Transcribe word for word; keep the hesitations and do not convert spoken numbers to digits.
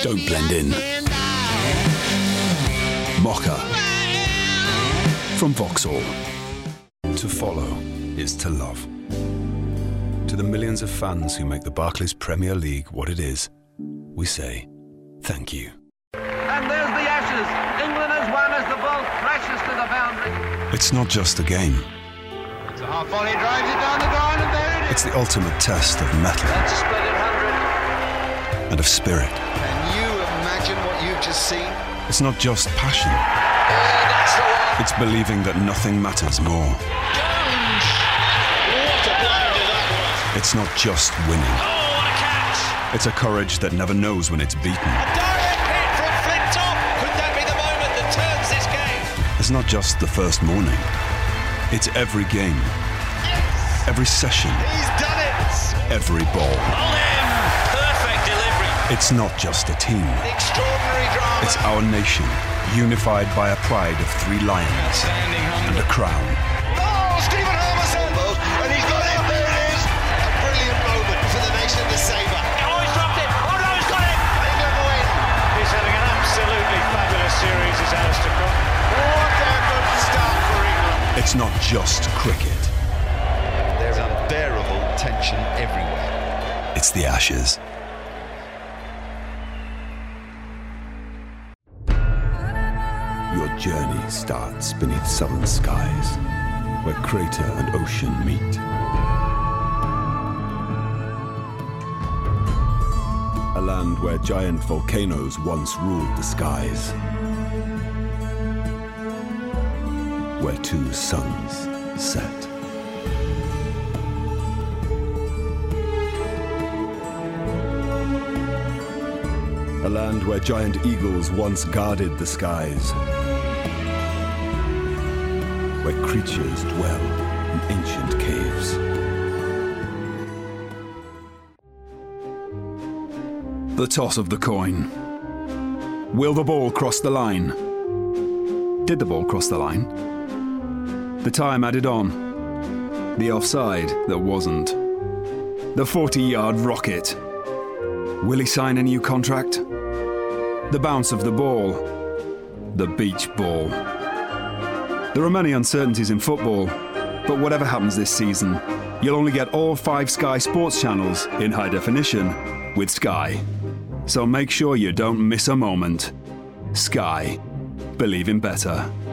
Don't blend in. Mocha. From Vauxhall. To follow is to love. To the millions of fans who make the Barclays Premier League what it is, we say thank you. And there's the Ashes. England has won as the ball crashes to the boundary. It's not just a game. It's a half volley, drives it down the ground, and there it is. It's the ultimate test of metal. That's a splendid hundred. And of spirit. Can you imagine what you've just seen? It's not just passion. Oh, that's the one. It's believing that nothing matters more. Jones! What a blinder that was. It's not just winning. Oh, what a catch! It's a courage that never knows when it's beaten. A direct hit from Flintoff. Could that be the moment that turns this game? It's not just the first morning. It's every game. Yes! Every session. He's done it! Every ball. On him! Perfect delivery. It's not just a team. Extraordinary drama. It's our nation, unified by a pride of three lions Outstanding and a crown. Oh, Stephen Hermerson! And he's got it! There it is! A brilliant moment for the nation to savour. Oh, he's dropped it! Oh, no, he's got it! England win. He's having an absolutely fabulous series, is Alistair Cook. What a good start for England! It's not just cricket. There's unbearable tension everywhere. It's the Ashes. Your journey starts beneath southern skies, where crater and ocean meet. A land where giant volcanoes once ruled the skies. Where two suns set. A land where giant eagles once guarded the skies. Where creatures dwell in ancient caves. The toss of the coin. Will the ball cross the line? Did the ball cross the line? The time added on. The offside that wasn't. The forty-yard rocket. Will he sign a new contract? The bounce of the ball. The beach ball. There are many uncertainties in football, but whatever happens this season, you'll only get all five Sky Sports channels in high definition with Sky. So make sure you don't miss a moment. Sky. Believe in better.